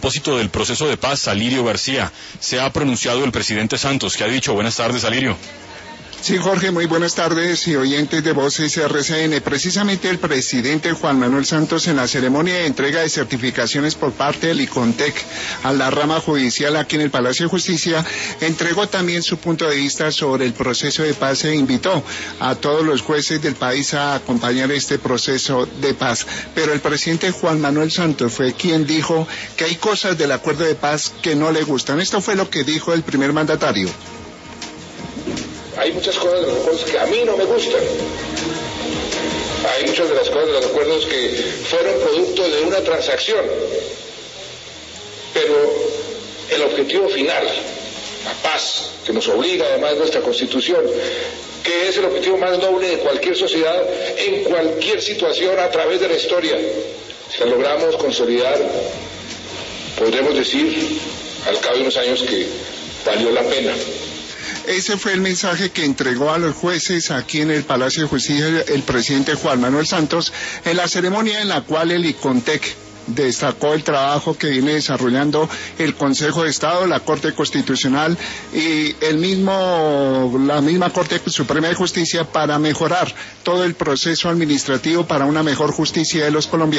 propósito del proceso de paz, Alirio García. Se ha pronunciado el presidente Santos. ¿Qué ha dicho? Buenas tardes, Alirio. Sí, Jorge, muy buenas tardes y oyentes de Voces RCN. Precisamente el presidente Juan Manuel Santos, en la ceremonia de entrega de certificaciones por parte del ICONTEC a la rama judicial aquí en el Palacio de Justicia, entregó también su punto de vista sobre el proceso de paz e invitó a todos los jueces del país a acompañar este proceso de paz. Pero el presidente Juan Manuel Santos fue quien dijo que hay cosas del acuerdo de paz que no le gustan. Esto fue lo que dijo el primer mandatario. Hay muchas cosas de los acuerdos que a mí no me gustan. Hay muchas de las cosas de los acuerdos que fueron producto de una transacción. Pero el objetivo final, la paz, que nos obliga además nuestra Constitución, que es el objetivo más noble de cualquier sociedad, en cualquier situación a través de la historia, si la logramos consolidar, podremos decir al cabo de unos años que valió la pena. Ese fue el mensaje que entregó a los jueces aquí en el Palacio de Justicia el presidente Juan Manuel Santos en la ceremonia en la cual el ICONTEC destacó el trabajo que viene desarrollando el Consejo de Estado, la Corte Constitucional y la misma Corte Suprema de Justicia para mejorar todo el proceso administrativo para una mejor justicia de los colombianos.